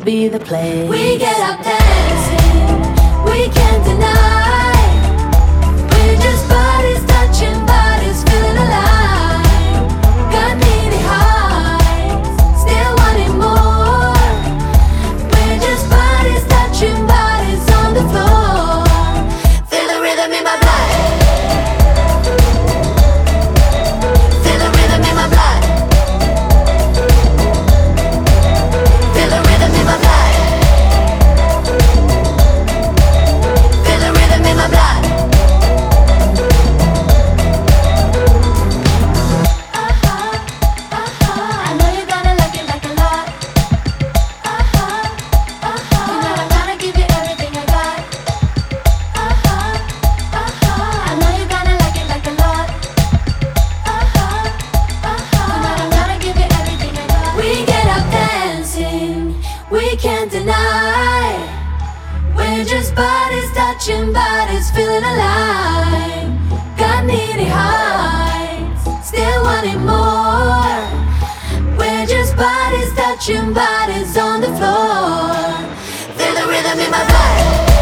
be the place. We get up dancing, we can't deny. We're just bodies touching bodies, feeling alive. Got needy highs, still wanting more. We're just bodies touching bodies on the floor. Feel the rhythm in my blood. Feel the rhythm in my blood. Feel the rhythm in my blood. Feel the rhythm in my blood. I know you're gonna like it a lot. You know I'm gonna give you everything I got. I know you're gonna like it a lot. You know I'm gonna give you everything I got. We get up dancing, we can't deny. We're just bodies touching bodies, feeling alive. Got needy highs, still wanting more. We're just bodies touching bodies on the floor. Feel the rhythm in my blood.